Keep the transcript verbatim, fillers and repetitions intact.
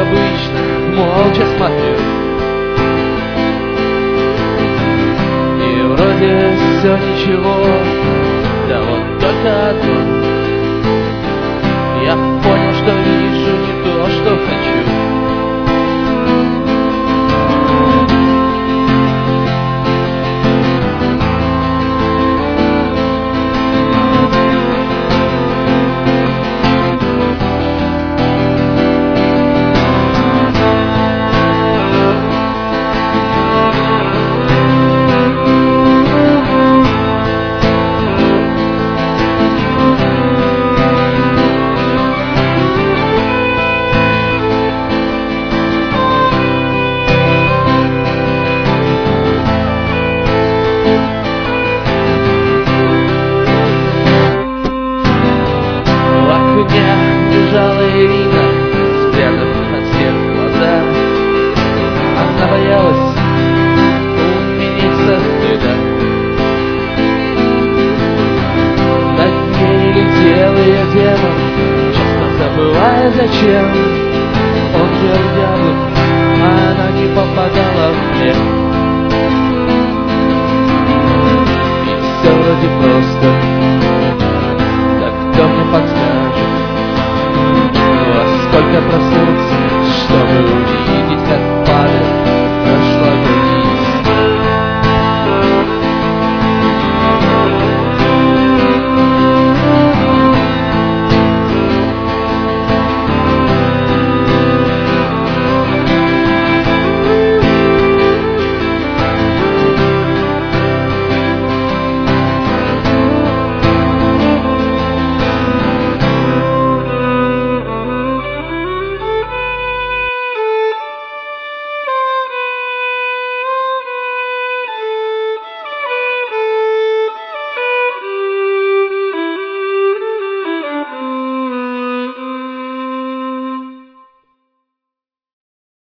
обычно, молча смотрю. И вроде все ничего, да вот только одно. Я понял, что вижу не то, что хочу. Бежала Ирина, спрятав от всех глаза. Она боялась умереть со стыда. Над ней летел ее демон, часто забывая зачем. Он жил в яблок, а она не попадала в хлеб. И все вроде просто.